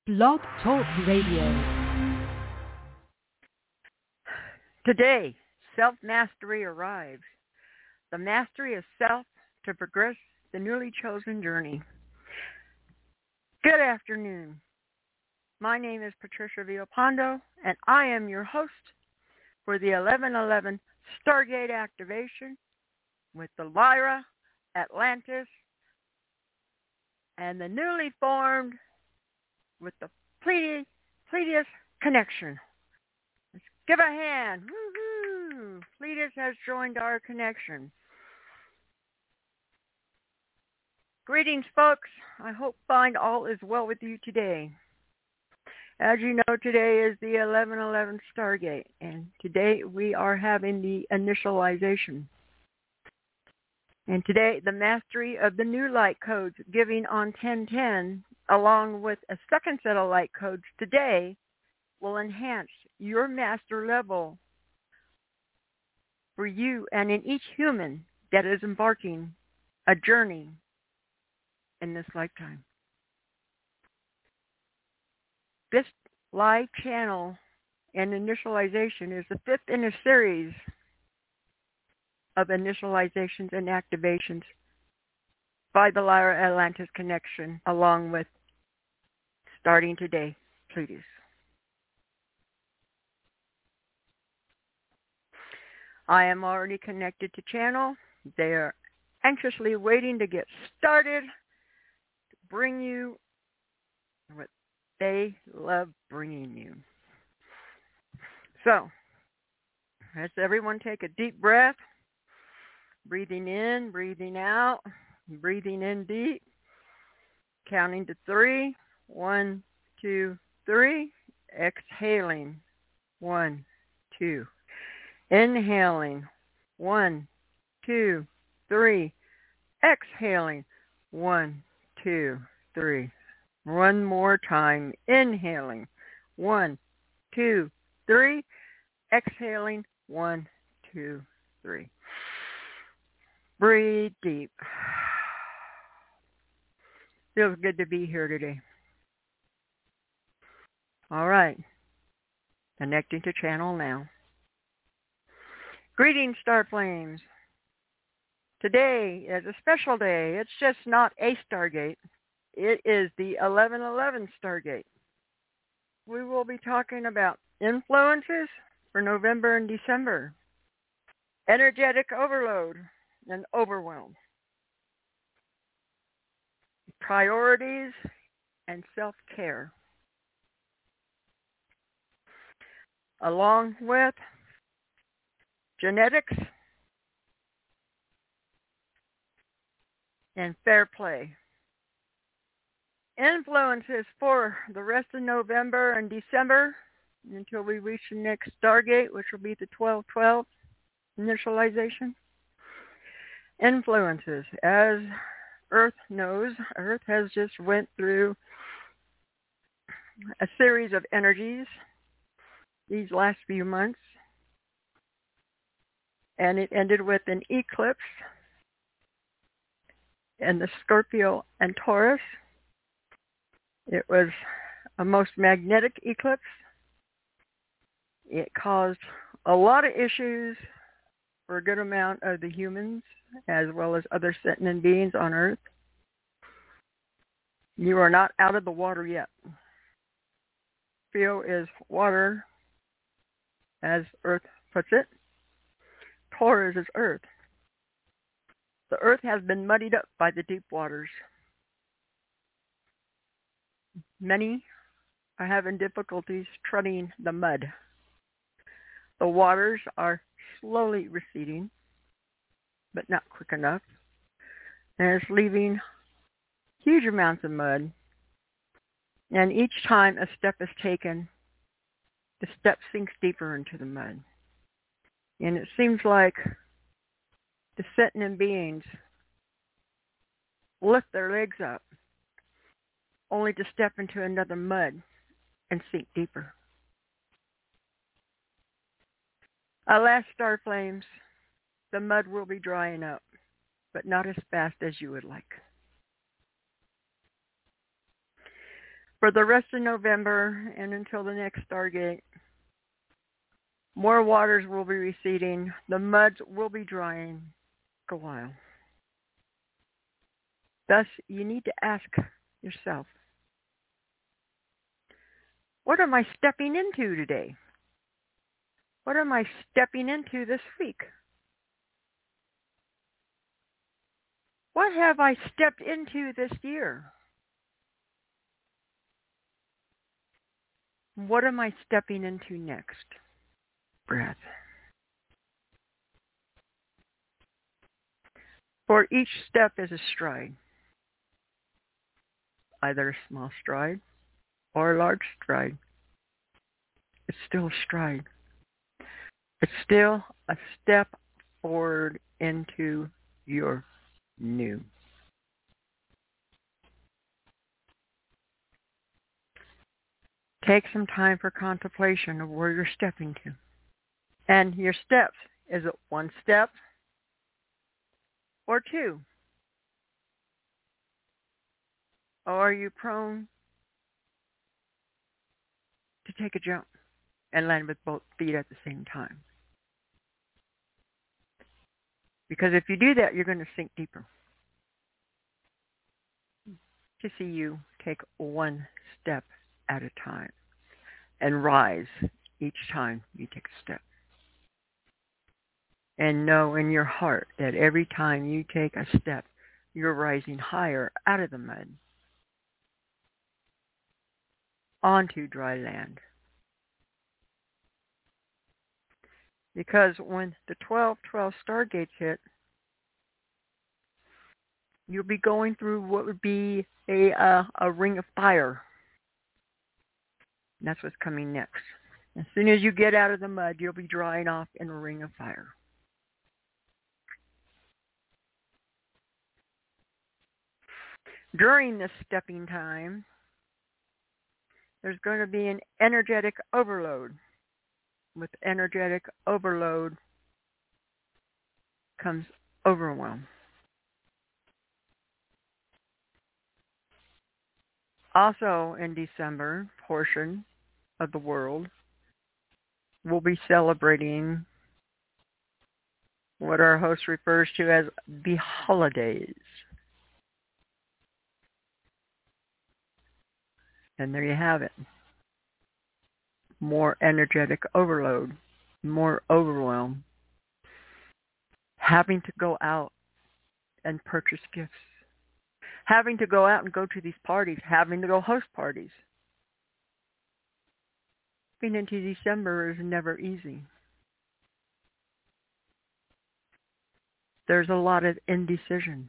Blog Talk Radio. Today, self-mastery arrives. The mastery of self to progress the newly chosen journey. Good afternoon. My name is Patricia Villalpando, and I am your host for the 1111 Stargate activation with the Lyra, Atlantis, and the newly formed with the Pleiades connection. Let's give a hand. Woo-hoo! Pleiades has joined our connection. Greetings, folks. I hope find all is well with you today. As you know, today is the 1111 Stargate, and today we are having the initialization. And today, the mastery of the new light codes giving on 1010, along with a second set of light codes today, will enhance your master level for you and in each human that is embarking a journey in this lifetime. This live channel and initialization is the fifth in a series of initializations and activations by the Lyra Atlantis connection, along with, starting today, Pleiades. I am already connected to channel. They are anxiously waiting to get started to bring you what they love bringing you. So, let's everyone take a deep breath. Breathing in, breathing out, breathing in deep, counting to 3. 1, 2, 3. Exhaling. 1, 2. Inhaling. 1, 2, 3. Exhaling. 1, 2, 3. One more time. Inhaling. 1, 2, 3. Exhaling. 1, 2, 3. Breathe deep. Feels good to be here today. All right. Connecting to channel now. Greetings, Star Flames. Today is a special day. It's just not a Stargate. It is the 1111 Stargate. We will be talking about influences for November and December, energetic overload and overwhelm, priorities and self-care, along with genetics and fair play. Influences for the rest of November and December until we reach the next Stargate, which will be the 1212 initialization. Influences. As Earth knows, Earth has just went through a series of energies these last few months, and it ended with an eclipse in the Scorpio and Taurus. It was a most magnetic eclipse. It caused a lot of issues for a good amount of the humans, as well as other sentient beings on Earth. You are not out of the water yet. Scorpio is water, as Earth puts it. Taurus is Earth. The Earth has been muddied up by the deep waters. Many are having difficulties treading the mud. The waters are slowly receding, but not quick enough. And it's leaving huge amounts of mud. And each time a step is taken, the step sinks deeper into the mud. And it seems like the sentient beings lift their legs up only to step into another mud and sink deeper. Alas, Star Flames, the mud will be drying up, but not as fast as you would like. For the rest of November and until the next Stargate, more waters will be receding. The muds will be drying for a while. Thus, you need to ask yourself, what am I stepping into today? What am I stepping into this week? What have I stepped into this year? What am I stepping into next? Breath. For each step is a stride, either a small stride or a large stride. It's still a stride. It's still a step forward into your new. Take some time for contemplation of where you're stepping to. And your steps, is it one step or two? Or are you prone to take a jump and land with both feet at the same time? Because if you do that, you're going to sink deeper. To see you take one step at a time and rise each time you take a step. And know in your heart that every time you take a step, you're rising higher out of the mud onto dry land. Because when the 12/12 stargates hit, you'll be going through what would be a ring of fire. And that's what's coming next. As soon as you get out of the mud, you'll be drying off in a ring of fire. During this stepping time, there's going to be an energetic overload. With energetic overload comes overwhelm. Also in December, portion of the world will be celebrating what our host refers to as the holidays. And there you have it. More energetic overload, more overwhelm. Having to go out and purchase gifts. Having to go out and go to these parties. Having to go host parties. Getting into December is never easy. There's a lot of indecision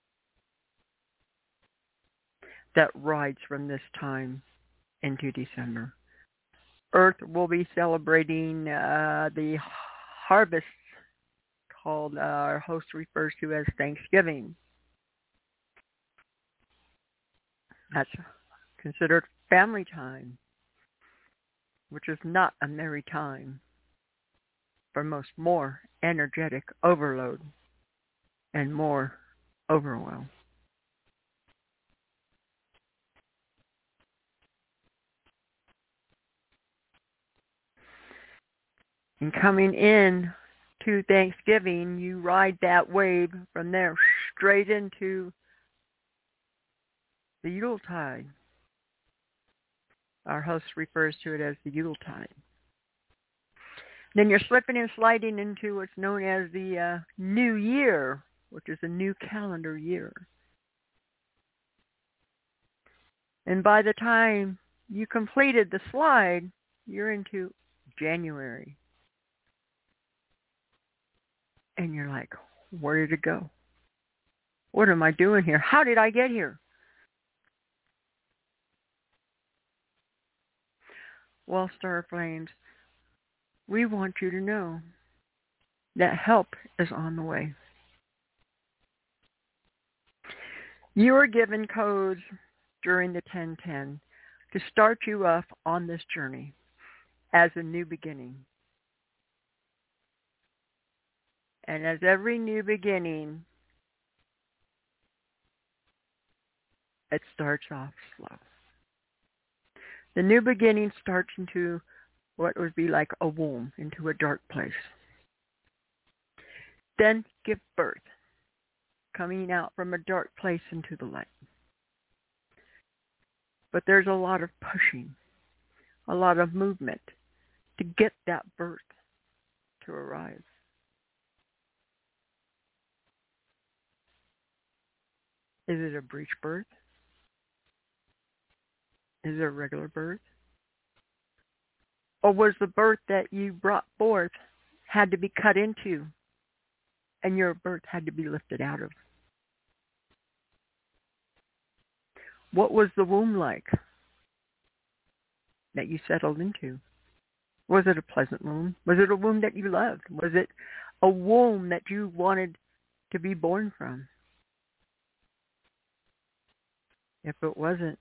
that rides from this time into December. Earth will be celebrating the harvest called, our host refers to as Thanksgiving. That's considered family time, which is not a merry time for most. More energetic overload and more overwhelm. And coming in to Thanksgiving, you ride that wave from there straight into the Yuletide. Our host refers to it as the Yuletide. Then you're slipping and sliding into what's known as the New Year, which is a new calendar year. And by the time you completed the slide, you're into January. And you're like, where did it go? What am I doing here? How did I get here? Well, Star Flames, we want you to know that help is on the way. You are given codes during the 1010 to start you off on this journey as a new beginning. And as every new beginning, it starts off slow. The new beginning starts into what would be like a womb, into a dark place. Then give birth, coming out from a dark place into the light. But there's a lot of pushing, a lot of movement to get that birth to arise. Is it a breech birth? Is it a regular birth? Or was the birth that you brought forth had to be cut into and your birth had to be lifted out of? What was the womb like that you settled into? Was it a pleasant womb? Was it a womb that you loved? Was it a womb that you wanted to be born from? If it wasn't,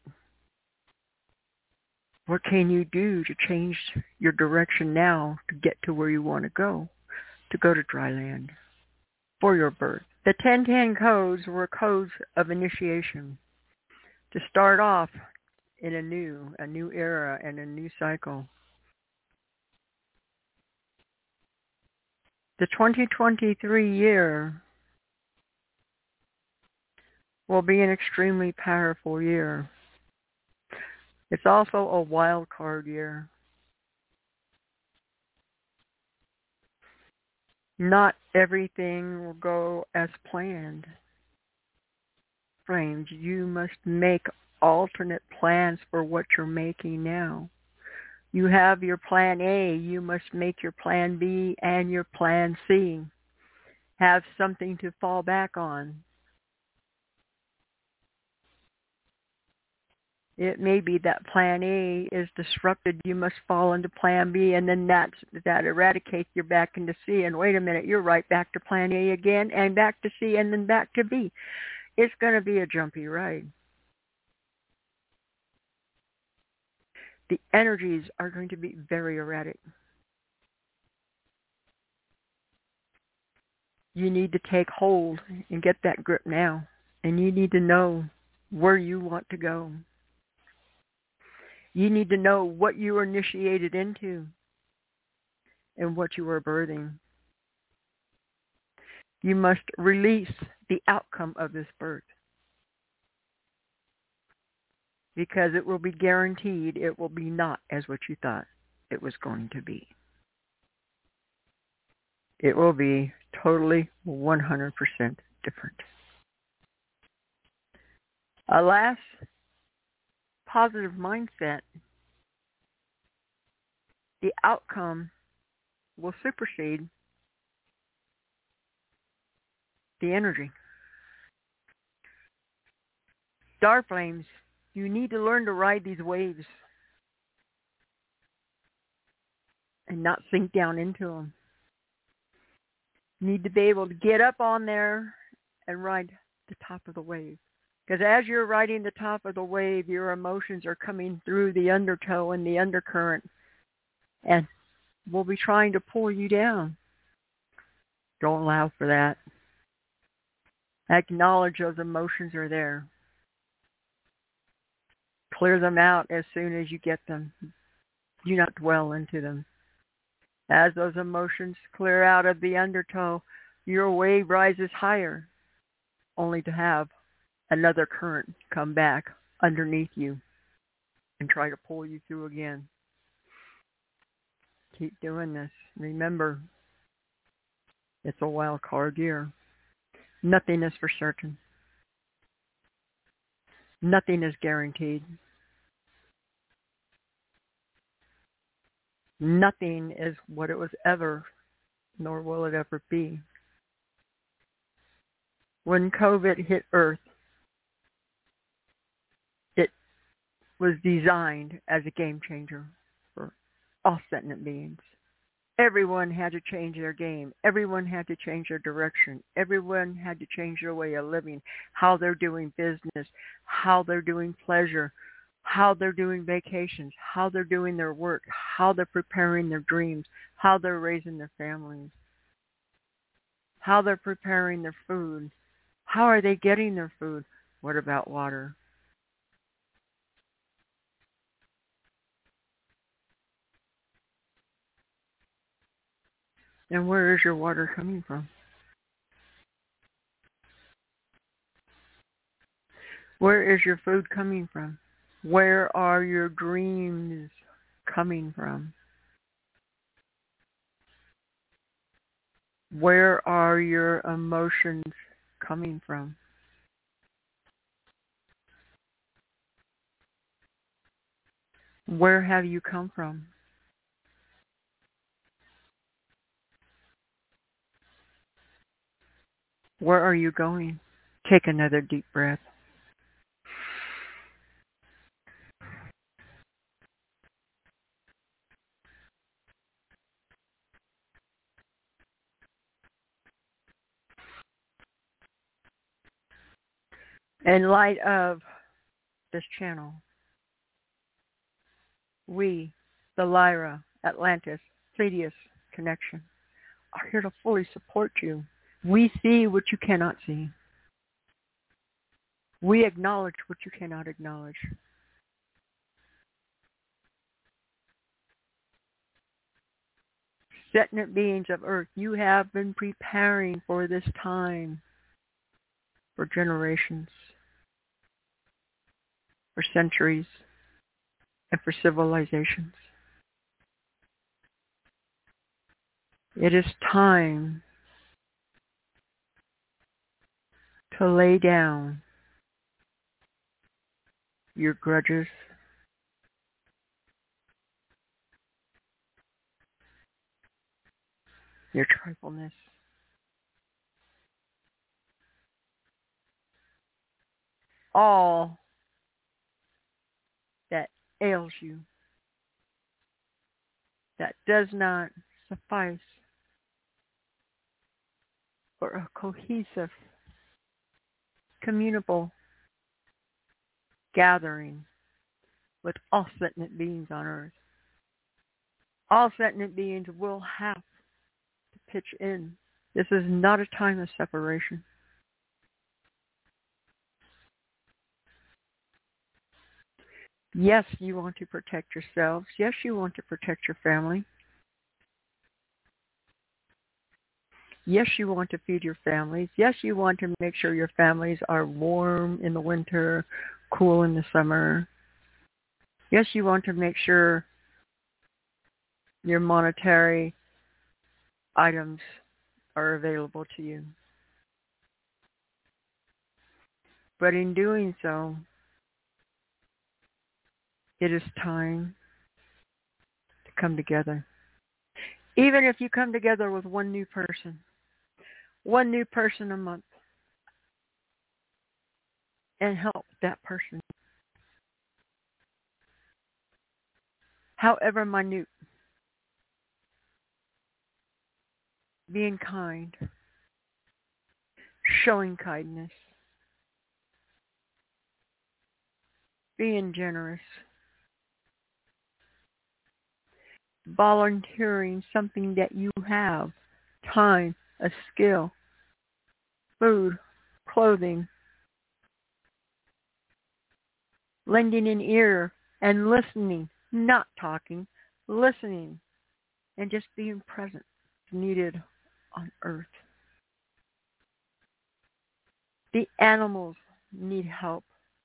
what can you do to change your direction now to get to where you want to go to dry land for your birth? The 1010 codes were codes of initiation to start off in a new era and a new cycle. The 2023 year will be an extremely powerful year. It's also a wild card year. Not everything will go as planned. Frames, you must make alternate plans for what you're making now. You have your plan A, you must make your plan B and your plan C. Have something to fall back on. It may be that plan A is disrupted, you must fall into plan B, and then that eradicates you back into C, and wait a minute, you're right back to plan A again, and back to C, and then back to B. It's going to be a jumpy ride. The energies are going to be very erratic. You need to take hold and get that grip now, and you need to know where you want to go. You need to know what you were initiated into and what you were birthing. You must release the outcome of this birth because it will be guaranteed it will be not as what you thought it was going to be. It will be totally 100% different. Alas, positive mindset, the outcome will supersede the energy. Star flames, you need to learn to ride these waves and not sink down into them. You need to be able to get up on there and ride the top of the wave. Because as you're riding the top of the wave, your emotions are coming through the undertow and the undercurrent and will be trying to pull you down. Don't allow for that. Acknowledge those emotions are there. Clear them out as soon as you get them. Do not dwell into them. As those emotions clear out of the undertow, your wave rises higher, only to have another current come back underneath you and try to pull you through again. Keep doing this. Remember, it's a wild card year. Nothing is for certain. Nothing is guaranteed. Nothing is what it was ever, nor will it ever be. When COVID hit Earth, it was designed as a game changer for all sentient beings. Everyone had to change their game. Everyone had to change their direction. Everyone had to change their way of living, how they're doing business, how they're doing pleasure, how they're doing vacations, how they're doing their work, how they're preparing their dreams, how they're raising their families, how they're preparing their food, how are they getting their food, what about water? And where is your water coming from? Where is your food coming from? Where are your dreams coming from? Where are your emotions coming from? Where have you come from? Where are you going? Take another deep breath. In light of this channel, we, the Lyra, Atlantis, Pleiadius connection, are here to fully support you. We see what you cannot see. We acknowledge what you cannot acknowledge. Sentient beings of Earth, you have been preparing for this time for generations, for centuries, and for civilizations. It is time to lay down your grudges, your trifleness, all that ails you, that does not suffice for a cohesive, communable gathering with all sentient beings on Earth. All sentient beings will have to pitch in. This is not a time of separation. Yes, you want to protect yourselves. Yes, you want to protect your family. Yes, you want to feed your families. Yes, you want to make sure your families are warm in the winter, cool in the summer. Yes, you want to make sure your monetary items are available to you. But in doing so, it is time to come together. Even if you come together with one new person a month, and help that person, however minute, being kind, showing kindness, being generous, volunteering something that you have, time, a skill, food, clothing, lending an ear and listening, not talking, listening, and just being present is needed on Earth. The animals need help.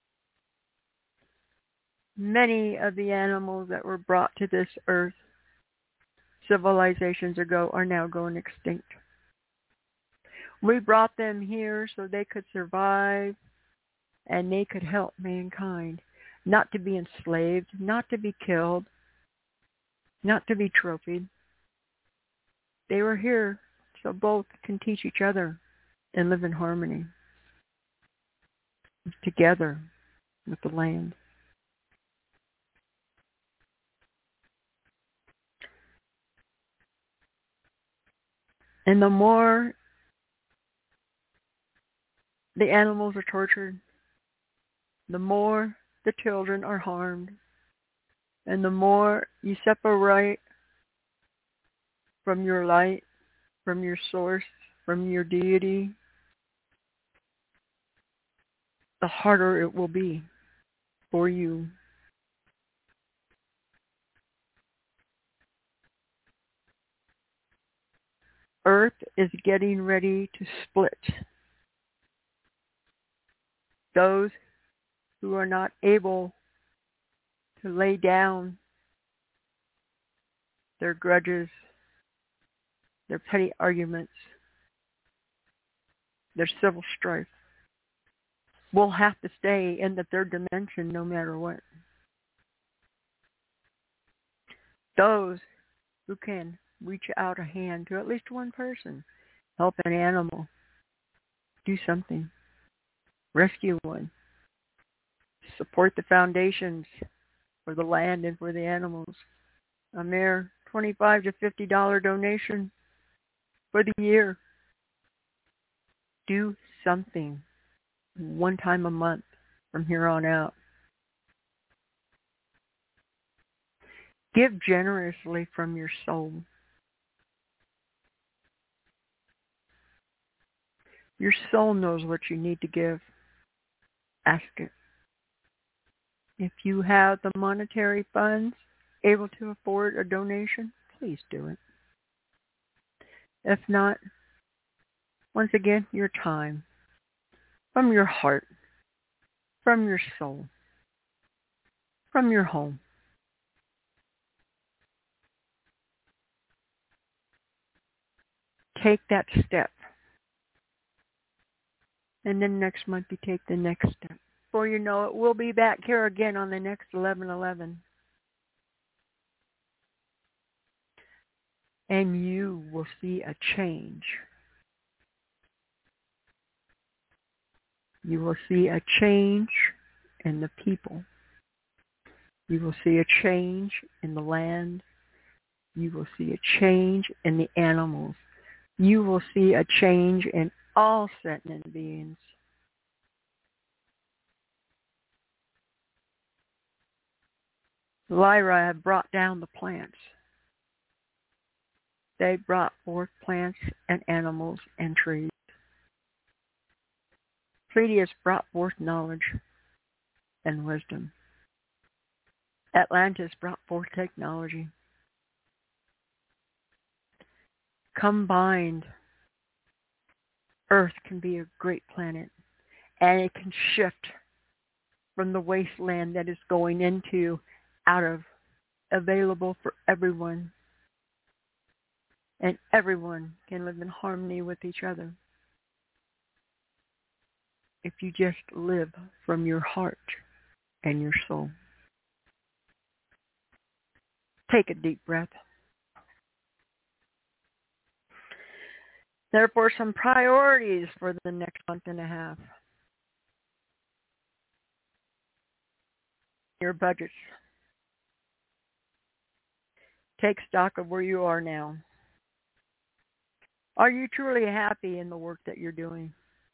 Many of the animals that were brought to this Earth civilizations ago are now going extinct. We brought them here so they could survive and they could help mankind, not to be enslaved, not to be killed, not to be trophied. They were here so both can teach each other and live in harmony together with the land. And the more the animals are tortured, the more the children are harmed, and the more you separate from your light, from your source, from your deity, the harder it will be for you. Earth is getting ready to split. Those who are not able to lay down their grudges, their petty arguments, their civil strife, will have to stay in the third dimension no matter what. Those who can reach out a hand to at least one person, help an animal, do something, rescue one, support the foundations for the land and for the animals. A mere $25 to $50 donation for the year. Do something one time a month from here on out. Give generously from your soul. Your soul knows what you need to give. Ask it. If you have the monetary funds able to afford a donation, please do it. If not, once again, your time, from your heart, from your soul, from your home. Take that step. And then next month you take the next step. Before you know it, we'll be back here again on the next 11/11. And you will see a change. You will see a change in the people. You will see a change in the land. You will see a change in the animals. You will see a change in all sentient beings. Lyra had brought down the plants. They brought forth plants and animals and trees. Pleiadius brought forth knowledge and wisdom. Atlantis brought forth technology. Combined, Earth can be a great planet, and it can shift from the wasteland that is going into out of available for everyone. And everyone can live in harmony with each other if you just live from your heart and your soul. Take a deep breath. Therefore, some priorities for the next month and a half. Your budgets. Take stock of where you are now. Are you truly happy in the work that you're doing?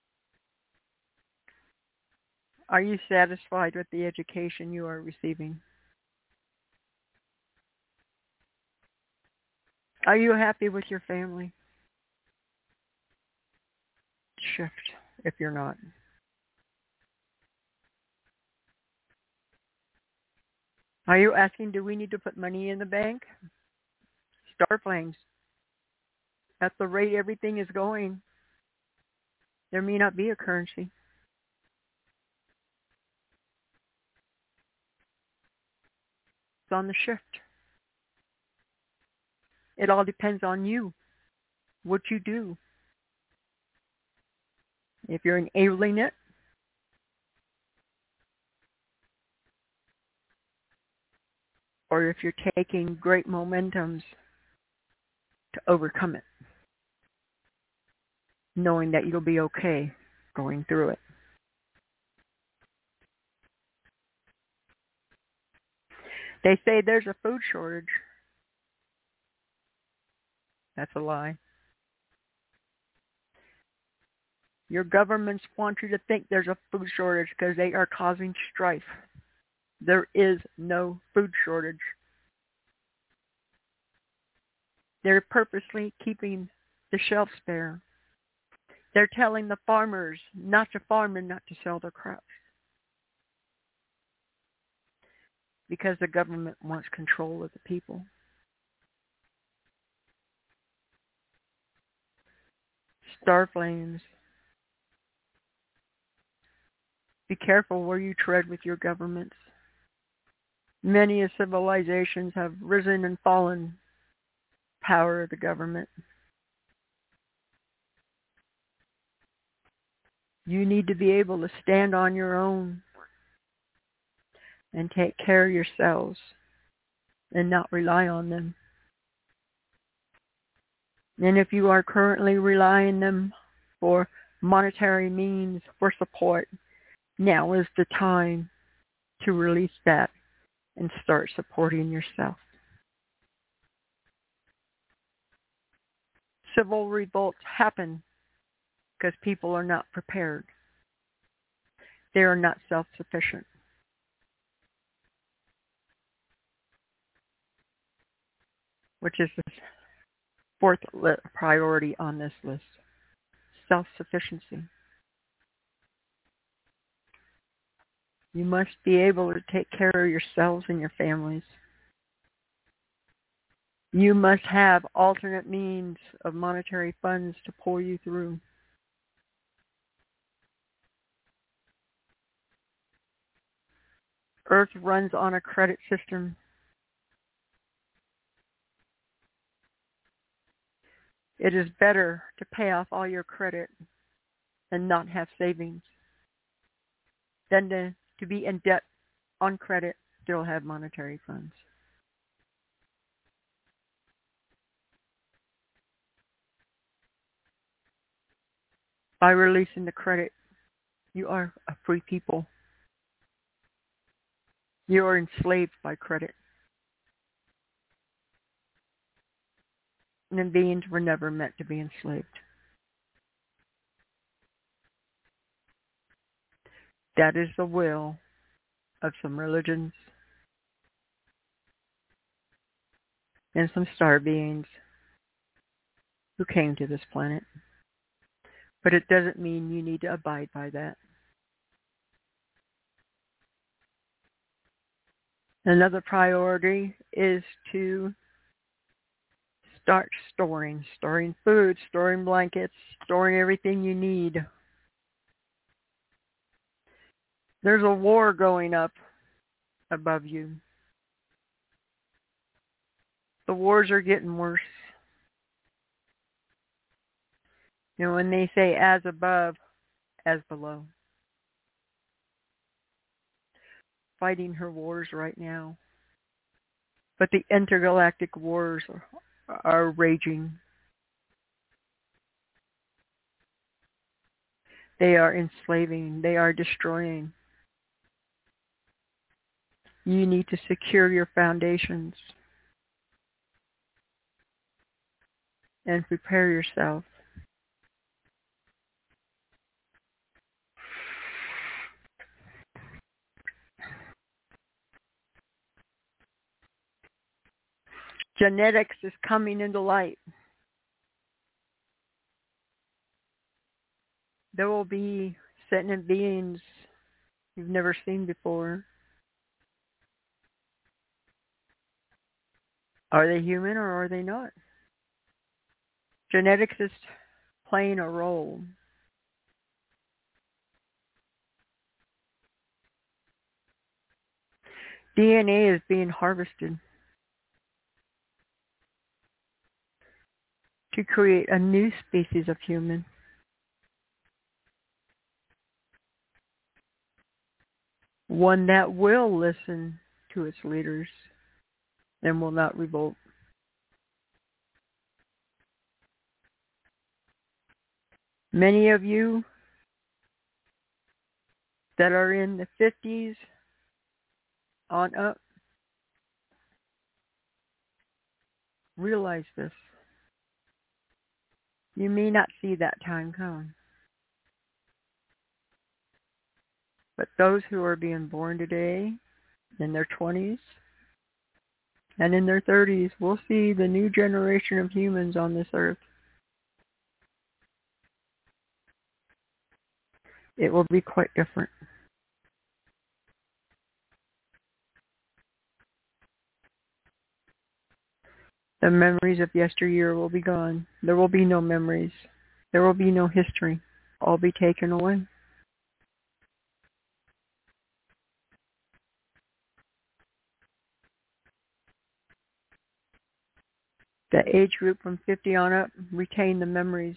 Are you satisfied with the education you are receiving? Are you happy with your family? Shift if you're not. Are you asking, do we need to put money in the bank? Starflames. At the rate everything is going, there may not be a currency. It's on the shift. It all depends on you, what you do. If you're enabling it, or if you're taking great momentums to overcome it, knowing that you'll be okay going through it. They say there's a food shortage. That's a lie. Your governments want you to think there's a food shortage because they are causing strife. There is no food shortage. They're purposely keeping the shelves bare. They're telling the farmers not to farm and not to sell their crops because the government wants control of the people. star flames. Be careful where you tread with your governments. Many civilizations have risen and fallen. Power of the government. You need to be able to stand on your own and take care of yourselves and not rely on them. And if you are currently relying on them for monetary means for support, now is the time to release that and start supporting yourself. Civil revolts happen because people are not prepared. They are not self-sufficient. Which is the fourth priority on this list. Self-sufficiency. You must be able to take care of yourselves and your families. You must have alternate means of monetary funds to pull you through. Earth runs on a credit system. It is better to pay off all your credit and not have savings than to be in debt on credit, still have monetary funds. By releasing the credit, you are a free people. You are enslaved by credit. And beings were never meant to be enslaved. That is the will of some religions and some star beings who came to this planet. But it doesn't mean you need to abide by that. Another priority is to start storing food, storing blankets, storing everything you need. There's a war going up above you. The wars are getting worse. You know, when they say as above, as below. Fighting her wars right now. But the intergalactic wars are raging. They are enslaving. They are destroying. You need to secure your foundations and prepare yourself. Genetics is coming into light. There will be sentient beings you've never seen before. Are they human or are they not? Genetics is playing a role. DNA is being harvested to create a new species of human. One that will listen to its leaders and will not revolt. Many of you that are in the 50s on up realize this. You may not see that time come. But those who are being born today in their 20s and in their 30s will see the new generation of humans on this earth. It will be quite different. The memories of yesteryear will be gone. There will be no memories. There will be no history. All be taken away. The age group from 50 on up retain the memories.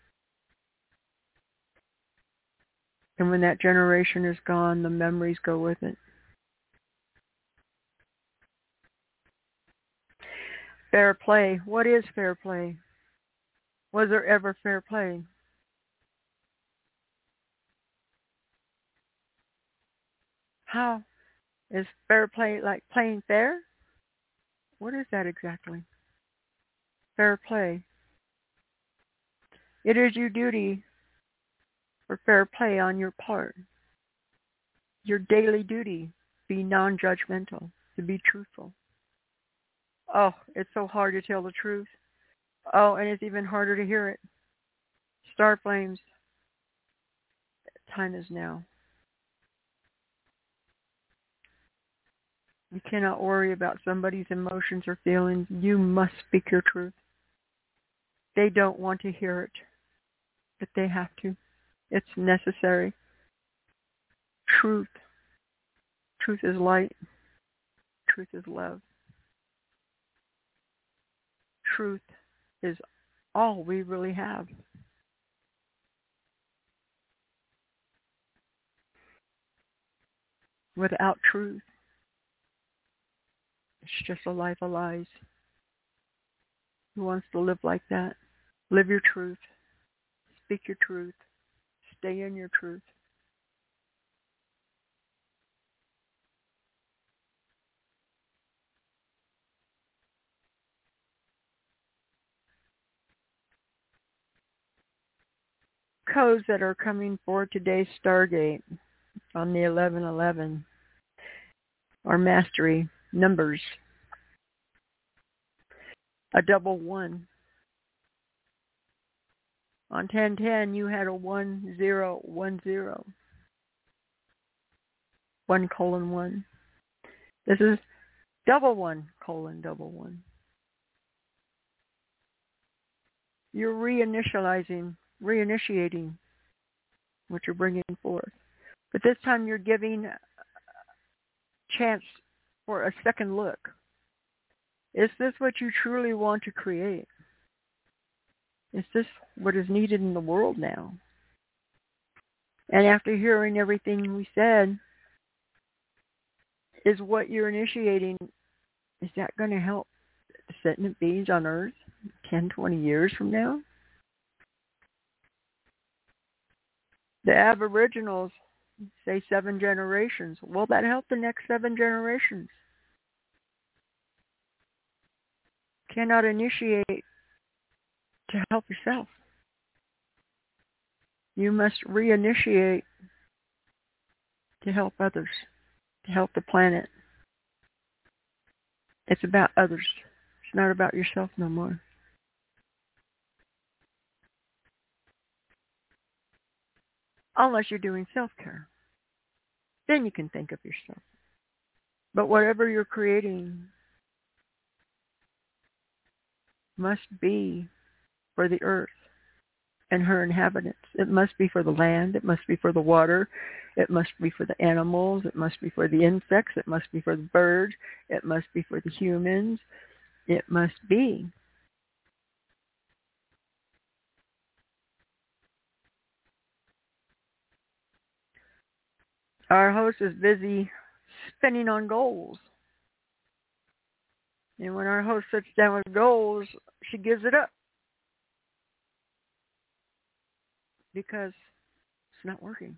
And when that generation is gone, the memories go with it. Fair play. What is fair play? Was there ever fair play? How? Is fair play like playing fair? What is that exactly? Fair play. It is your duty for fair play on your part. Your daily duty. Be non-judgmental. To be truthful. Oh, it's so hard to tell the truth. Oh, and it's even harder to hear it. Star flames. Time is now. You cannot worry about somebody's emotions or feelings. You must speak your truth. They don't want to hear it, but they have to. It's necessary. Truth. Truth is light. Truth is love. Truth is all we really have. Without truth, it's just a life of lies. Who wants to live like that? Live your truth. Speak your truth. Stay in your truth. Codes that are coming for today's Stargate on the 1111 are mastery numbers. A double one. On 1010, you had a 1010. 1:1. This is double one colon double one. You're reinitiating what you're bringing forth. But this time you're giving a chance for a second look. Is this what you truly want to create? Is this what is needed in the world now? And after hearing everything we said, is what you're initiating, is that going to help the sentient beings on Earth 10, 20 years from now? The Aboriginals say 7 generations. Will that help the next 7 generations? Cannot initiate to help yourself. You must reinitiate to help others, to help the planet. It's about others. It's not about yourself no more. Unless you're doing self-care. Then you can think of yourself. But whatever you're creating must be for the earth and her inhabitants. It must be for the land. It must be for the water. It must be for the animals. It must be for the insects. It must be for the birds. It must be for the humans. It must be. Our host is busy spinning on goals. And when our host sits down with goals, she gives it up. Because it's not working.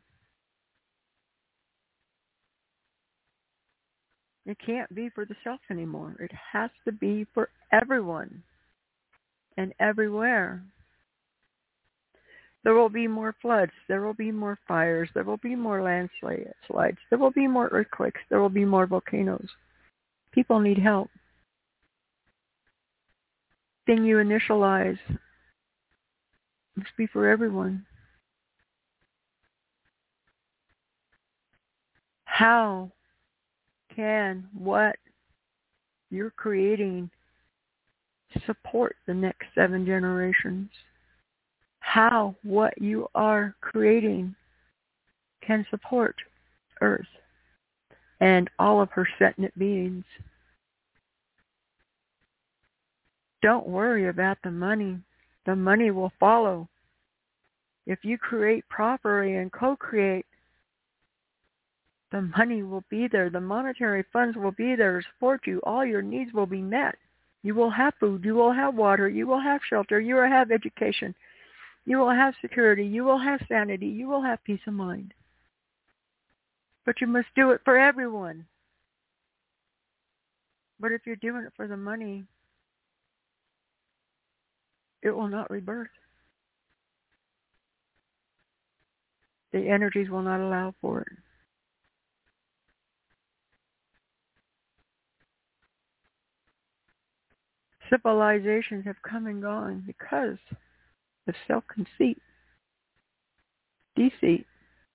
It can't be for the self anymore. It has to be for everyone and everywhere. There will be more floods. There will be more fires. There will be more landslides. There will be more earthquakes. There will be more volcanoes. People need help. Thing you initialize must be for everyone. How can what you're creating support the next 7 generations? how what you are creating can support Earth and all of her sentient beings. Don't worry about the money. The money will follow. If you create properly and co-create, the money will be there. The monetary funds will be there to support you. All your needs will be met. You will have food. You will have water. You will have shelter. You will have education. You will have security. You will have sanity. You will have peace of mind. But you must do it for everyone. But if you're doing it for the money, it will not rebirth. The energies will not allow for it. Civilizations have come and gone because of self-conceit, deceit.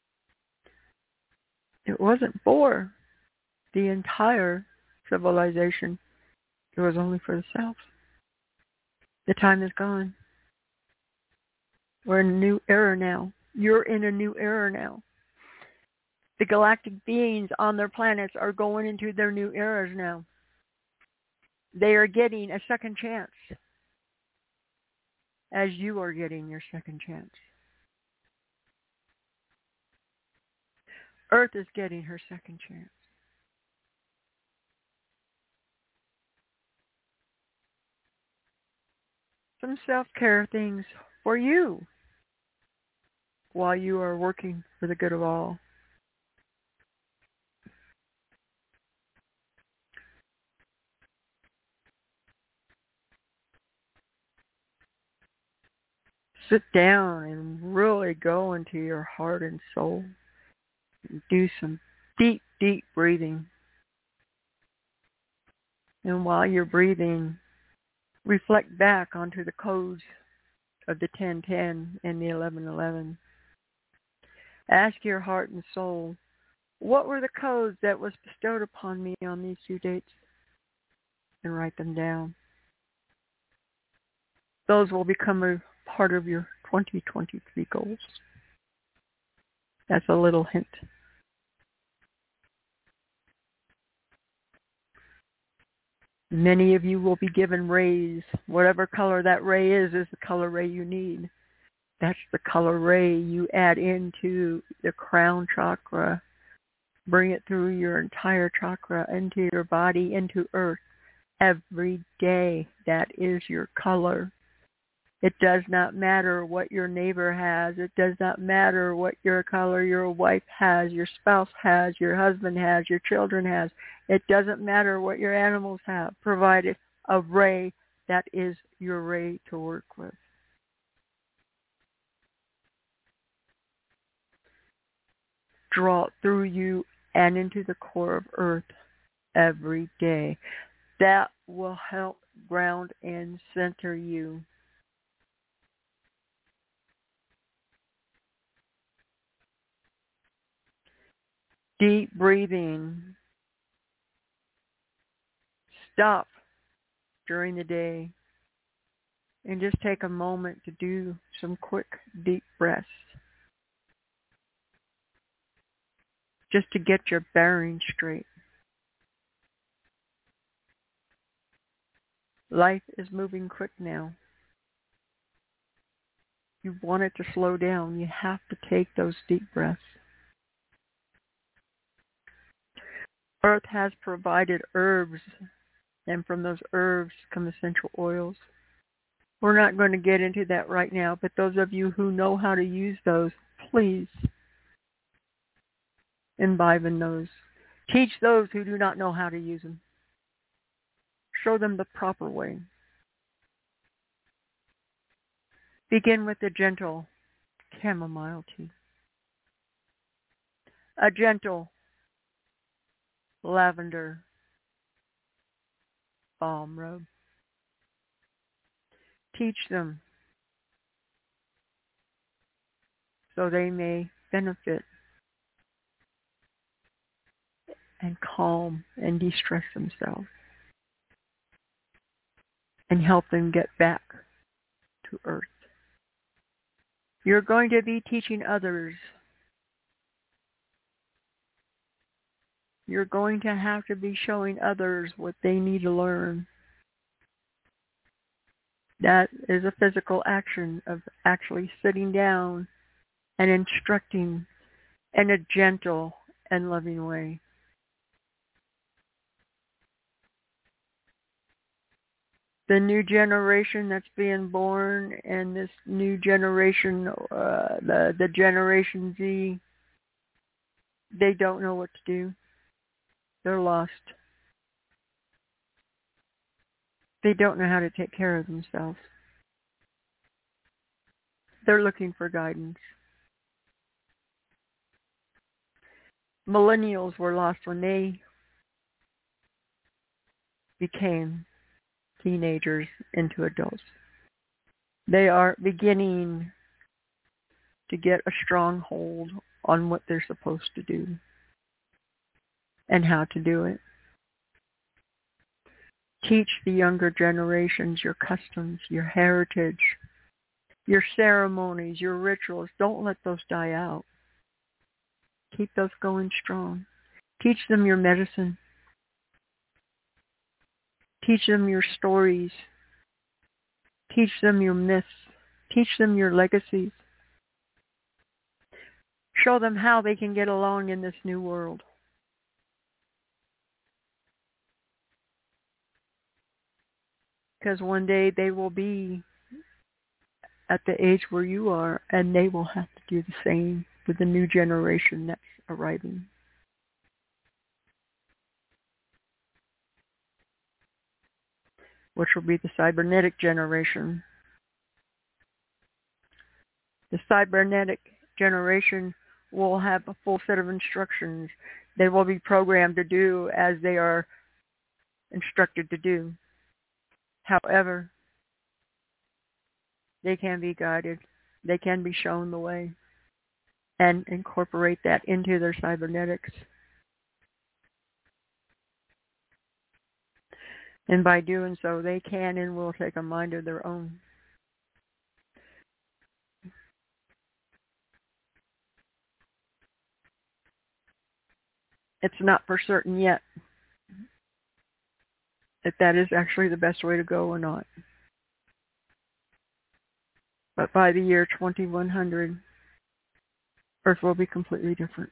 It wasn't for the entire civilization. It was only for the self. The time is gone. We're in a new era now. You're in a new era now. The galactic beings on their planets are going into their new eras now. They are getting a second chance, as you are getting your second chance. Earth is getting her second chance. Some self-care things for you while you are working for the good of all. Sit down and really go into your heart and soul. And do some deep, deep breathing. And while you're breathing, reflect back onto the codes of the 1010 and the 1111. Ask your heart and soul, what were the codes that was bestowed upon me on these 2 dates? And write them down. Those will become a part of your 2023 goals. That's a little hint. Many of you will be given rays. Whatever color that ray is the color ray you need. That's the color ray you add into the crown chakra. Bring it through your entire chakra, into your body, into Earth. Every day, that is your color. It does not matter what your neighbor has. It does not matter what your color your wife has, your spouse has, your husband has, your children has. It doesn't matter what your animals have, provided a ray that is your ray to work with. Draw it through you and into the core of Earth every day. That will help ground and center you. Deep breathing. Stop during the day and just take a moment to do some quick, deep breaths. Just to get your bearings straight. Life is moving quick now. You want it to slow down. You have to take those deep breaths. Earth has provided herbs, and from those herbs come essential oils. We're not going to get into that right now, but those of you who know how to use those, please imbibe in those. Teach those who do not know how to use them. Show them the proper way. Begin with a gentle chamomile tea. A gentle lavender balm rub. Teach them so they may benefit and calm and de-stress themselves and help them get back to Earth. You're going to be teaching others. You're going to have to be showing others what they need to learn. That is a physical action of actually sitting down and instructing in a gentle and loving way. The new generation that's being born, and this new generation, the Generation Z, they don't know what to do. They're lost. They don't know how to take care of themselves. They're looking for guidance. Millennials were lost when they became teenagers into adults. They are beginning to get a strong hold on what they're supposed to do and how to do it. Teach the younger generations your customs, your heritage, your ceremonies, your rituals. Don't let those die out. Keep those going strong. Teach them your medicine. Teach them your stories. Teach them your myths. Teach them your legacies. Show them how they can get along in this new world. Because one day they will be at the age where you are, and they will have to do the same with the new generation that's arriving. Which will be the cybernetic generation. The cybernetic generation will have a full set of instructions. They will be programmed to do as they are instructed to do. However, they can be guided. They can be shown the way and incorporate that into their cybernetics. And by doing so, they can and will take a mind of their own. It's not for certain yet if that is actually the best way to go or not. But by the year 2100, Earth will be completely different.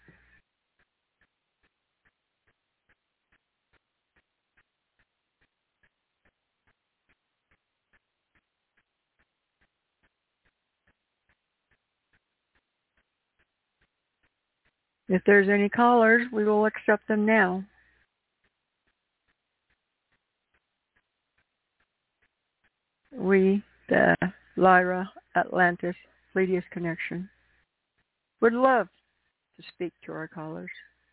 If there's any callers, we will accept them now. We, the Lyra Atlantis Pleiadian Connection, would love to speak to our callers.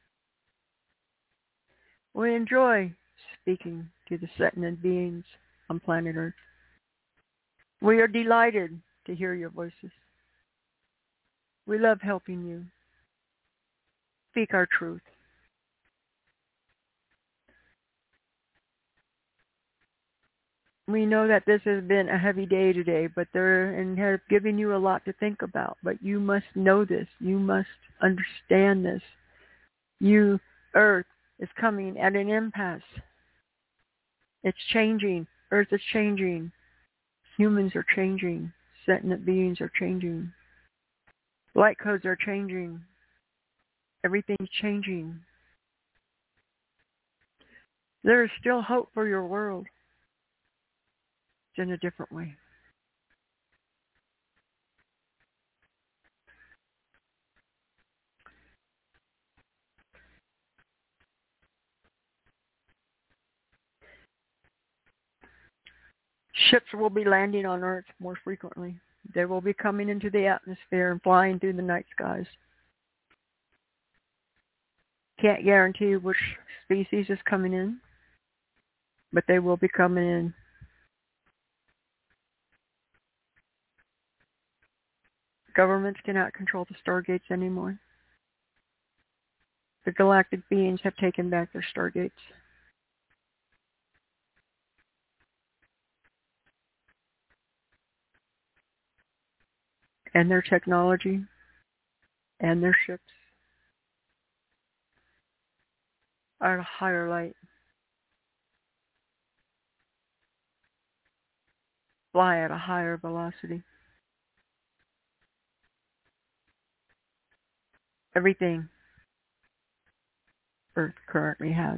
We enjoy speaking to the sentient beings on planet Earth. We are delighted to hear your voices. We love helping you speak our truth. We know that this has been a heavy day today, but and have given you a lot to think about. But you must know this. You must understand this. Earth is coming at an impasse. It's changing. Earth is changing. Humans are changing. Sentient beings are changing. Light codes are changing. Everything's changing. There is still hope for your world. It's in a different way. Ships will be landing on Earth more frequently. They will be coming into the atmosphere and flying through the night skies. Can't guarantee which species is coming in, but they will be coming in. Governments cannot control the stargates anymore. The galactic beings have taken back their stargates. and their technology and their ships are at a higher light. Fly at a higher velocity. Everything Earth currently has.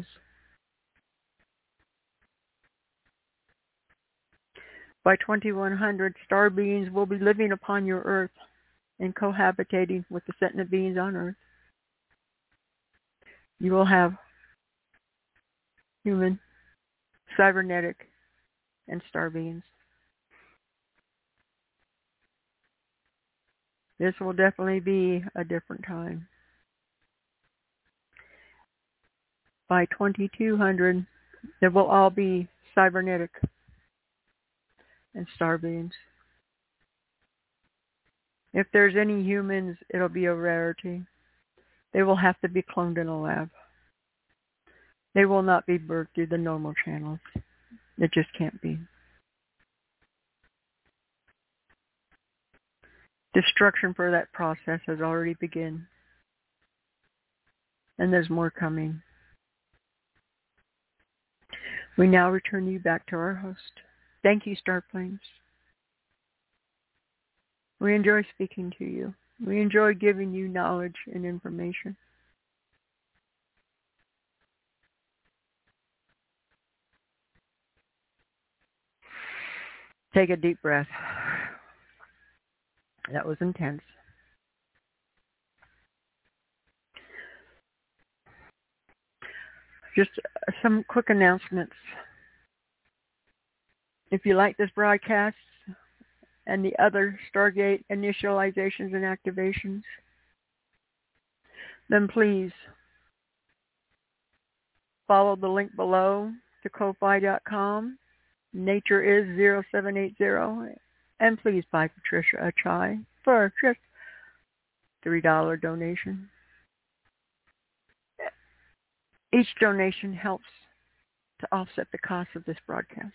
By 2100, star beings will be living upon your Earth and cohabitating with the sentient beings on Earth. You will have human, cybernetic, and star beings. This will definitely be a different time. By 2200, it will all be cybernetic and star beings. If there's any humans, it'll be a rarity. They will have to be cloned in a lab. They will not be birthed through the normal channels. It just can't be. Destruction for that process has already begun. And there's more coming. We now return you back to our host. Thank you, Starplanes. We enjoy speaking to you. We enjoy giving you knowledge and information. Take a deep breath. That was intense. Just some quick announcements. If you like this broadcast and the other Stargate initializations and activations, then please follow the link below to Ko-Fi.com. Nature is 0780. And please buy Patricia a chai for just $3 donation. Each donation helps to offset the cost of this broadcast.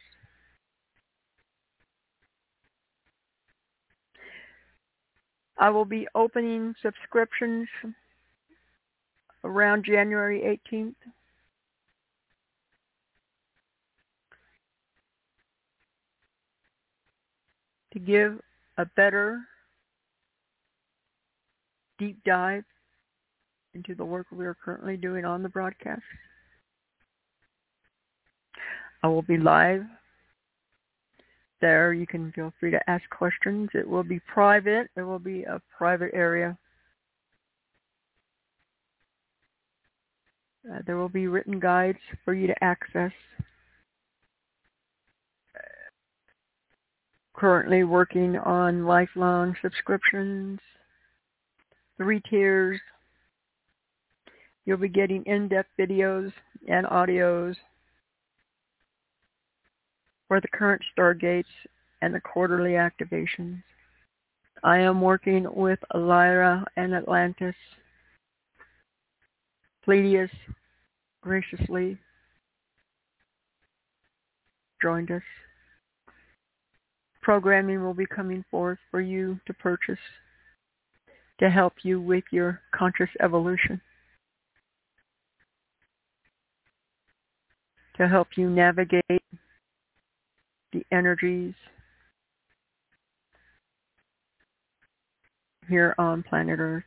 I will be opening subscriptions around January 18th. To give a better deep dive into the work we are currently doing on the broadcast. I will be live there. You can feel free to ask questions. It will be private. It will be a private area. There will be written guides for you to access. Currently working on lifelong subscriptions, 3 tiers. You'll be getting in-depth videos and audios for the current Stargates and the quarterly activations. I am working with Lyra and Atlantis. Pleiadius graciously joined us. Programming will be coming forth for you to purchase to help you with your conscious evolution, to help you navigate the energies here on planet Earth.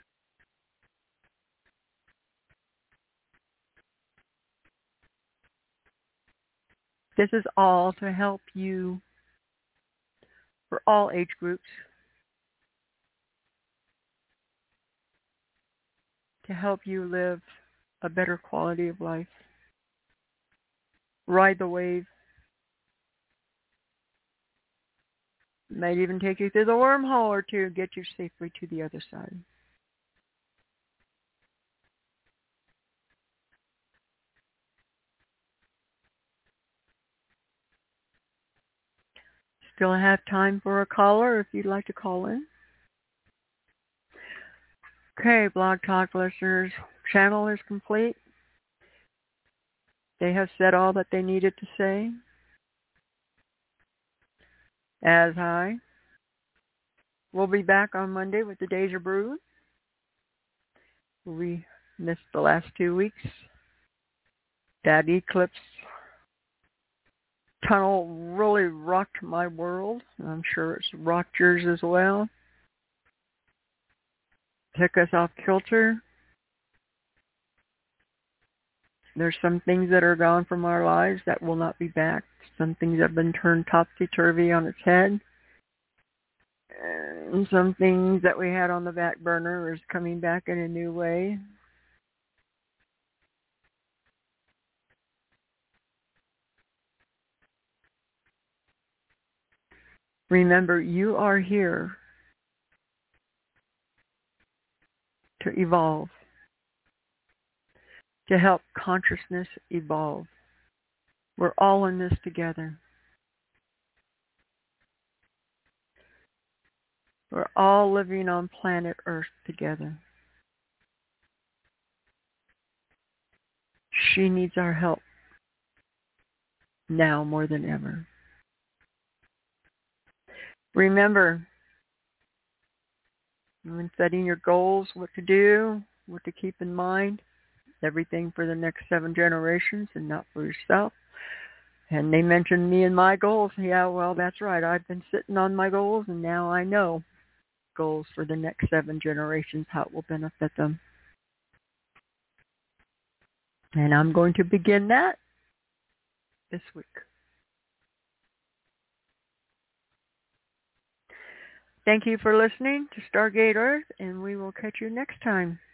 This is all to help you for all age groups, to help you live a better quality of life. Ride the wave. Might even take you through the wormhole or two, get you safely to the other side. Still have time for a caller if you'd like to call in. Okay, Blog Talk listeners, channel is complete. They have said all that they needed to say. As I We'll be back on Monday with the Deja Brew. We missed the last 2 weeks. That eclipse tunnel really rocked my world. I'm sure it's rocked yours as well. Took us off kilter. There's some things that are gone from our lives that will not be back. Some things have been turned topsy-turvy on its head. And some things that we had on the back burner is coming back in a new way. Remember, you are here to evolve, to help consciousness evolve. We're all in this together. We're all living on planet Earth together. She needs our help now more than ever. Remember, when setting your goals, what to do, what to keep in mind, everything for the next 7 generations and not for yourself. And they mentioned me and my goals. Yeah, well, that's right. I've been sitting on my goals, and now I know goals for the next 7 generations, how it will benefit them. And I'm going to begin that this week. Thank you for listening to Stargate Earth, and we will catch you next time.